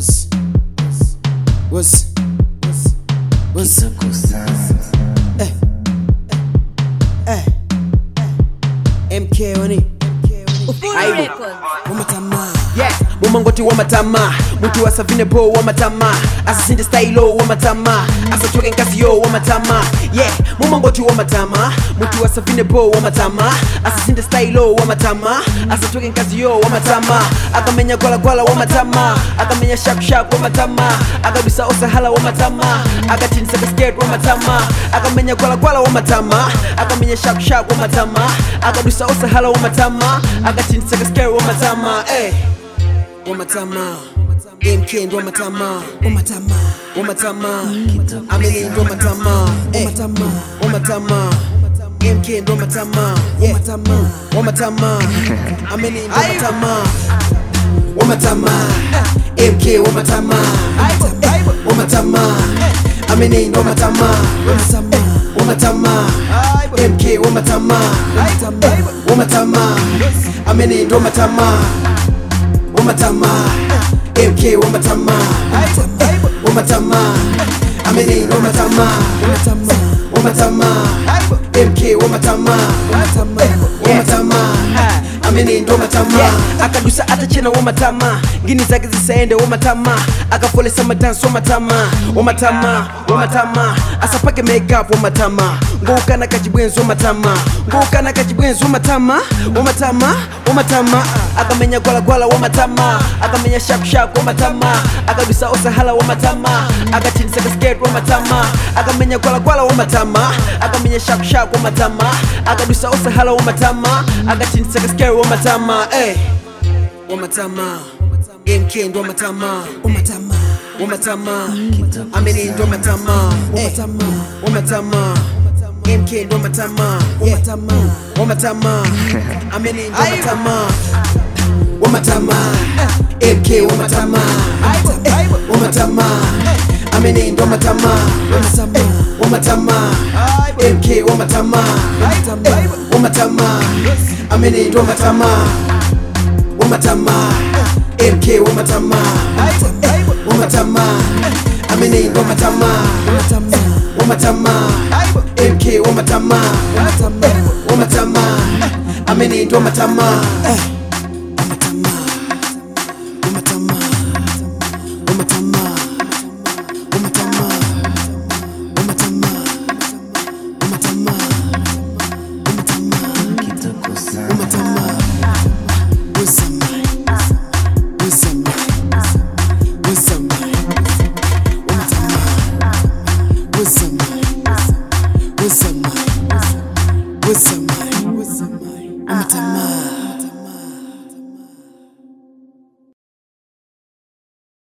MK wani Mumangoti wa matama Mutu wa savine po wa matama Asa sinde stylo wa matama Asa choke nkasiyo wa matama Mumangoti wa matama Mutu wa savine po wa matama Asa sinde stylo wa matama Asa choke nkasiyo wa matama Akamenya gwala gwala wa matama Akamenya shak shak wa matama Akabisa osahala wa matama Akatinsa kasket wa matama Akamenya gwala gwala wa matama Akamenya shak shak wa matama Akabisa osahala wa matama Akatinsa kasket wa matama Wamatama MK ndo wamatama Wamatama Ameni ndo wamatama MK ndo wamatama Ameni ndo wamatama MK wamatama Ameni ndo wamatama MK wamatama Ameni ndo Wamatama MK wamatama Ameni wamatama MK wamatama Ameni ndo matama Akadusa atachena wamatama Ngini zake zisaende wamatama Akafolesa madansi wamatama Asapake make up wamatama Ngoukana kajibwenzi wamatama Akamenya gwala gwala wamatama Akamenya shak shak wamatama Akadusa osahala wamatama Akatinisa kasket wamatama Akamenya gwala gwala wamatama Akamenya shak shak wamatama Akadusa osahala wamatama Akatinisa kasket wamatama Wamatama MK ndo wamatama Ameni ndo wamatama MK ndo wamatama Ameni ndo wamatama MK wamatama Ameni ndo wamatama MK wamatama Ameni ndo wamatama MK wamatama Ameni ndo MK wamatama Ameni ndo Wamatama